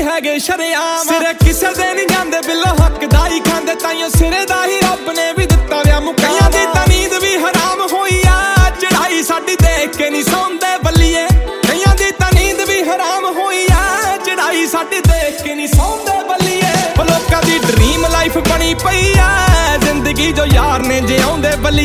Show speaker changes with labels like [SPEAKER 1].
[SPEAKER 1] ਹੈਗੇ ਸ਼ਰੇਆਮ। ਸਿਰੇ ਕਿਸੇ ਦੇ ਨਹੀਂ ਜਾਂਦੇ ਬਿੱਲੋ ਹੱਕ ਦਾ ਹੀ ਖਾਂਦੇ, ਤਾਈਓ ਸਿਰੇ ਦਾ ਹੀ ਰੱਬ ਨੇ ਵੀ ਦਿੱਤਾ ਵਿਆ ਮੁਕਾਈਆਂ ਦੀ ਤਾਂ ਨੀਂਦ ਵੀ ਹਰਾਮ ਹੋਈ ਆ। ਚੜਾਈ ਸਾਡੀ ਦੇਖ ਕੇ ਨਹੀਂ ਸੌਂਦੇ ਬੱਲੀਏ, ਕਈਆਂ ਦੀ ਤਾਂ ਨੀਂਦ ਵੀ ਹਰਾਮ ਹੋਈ ਆ। ਚੜਾਈ ਸਾਡੀ ਦੇਖ ਕੇ ਨਹੀਂ ਸੌਂਦੇ ਬੱਲੀਏ। ਲੋਕਾਂ ਦੀ ਡ੍ਰੀਮ ਲਾਈਫ ਬਣੀ ਪਈ ਆ ਜ਼ਿੰਦਗੀ ਜੋ ਯਾਰ ਨੇ ਜਿਉਂਦੇ ਬੱਲੀਏ।